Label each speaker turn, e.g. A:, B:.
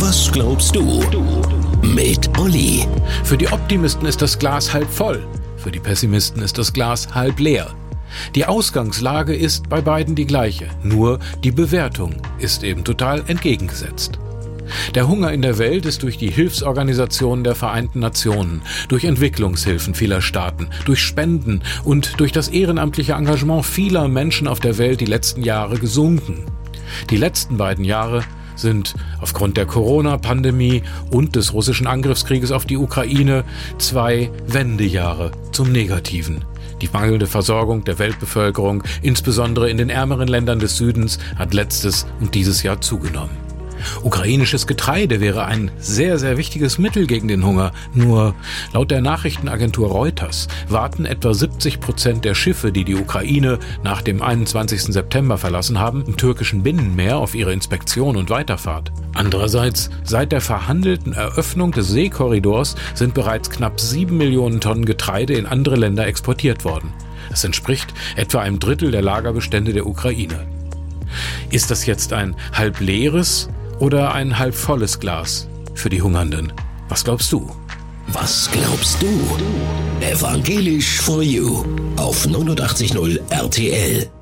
A: Was glaubst du? Mit Olli.
B: Für die Optimisten ist das Glas halb voll, für die Pessimisten ist das Glas halb leer. Die Ausgangslage ist bei beiden die gleiche, nur die Bewertung ist eben total entgegengesetzt. Der Hunger in der Welt ist durch die Hilfsorganisationen der Vereinten Nationen, durch Entwicklungshilfen vieler Staaten, durch Spenden und durch das ehrenamtliche Engagement vieler Menschen auf der Welt die letzten Jahre gesunken. Die letzten beiden Jahre sind aufgrund der Corona-Pandemie und des russischen Angriffskrieges auf die Ukraine 2 Wendejahre zum Negativen. Die mangelnde Versorgung der Weltbevölkerung, insbesondere in den ärmeren Ländern des Südens, hat letztes und dieses Jahr zugenommen. Ukrainisches Getreide wäre ein sehr, sehr wichtiges Mittel gegen den Hunger. Nur laut der Nachrichtenagentur Reuters warten etwa 70% der Schiffe, die die Ukraine nach dem 21. September verlassen haben, im türkischen Binnenmeer auf ihre Inspektion und Weiterfahrt. Andererseits, seit der verhandelten Eröffnung des Seekorridors sind bereits knapp 7 Millionen Tonnen Getreide in andere Länder exportiert worden. Das entspricht etwa einem Drittel der Lagerbestände der Ukraine. Ist das jetzt ein halb leeres oder ein halb volles Glas für die Hungernden? Was glaubst du?
A: Was glaubst du? Evangelisch for You auf 89.0 RTL.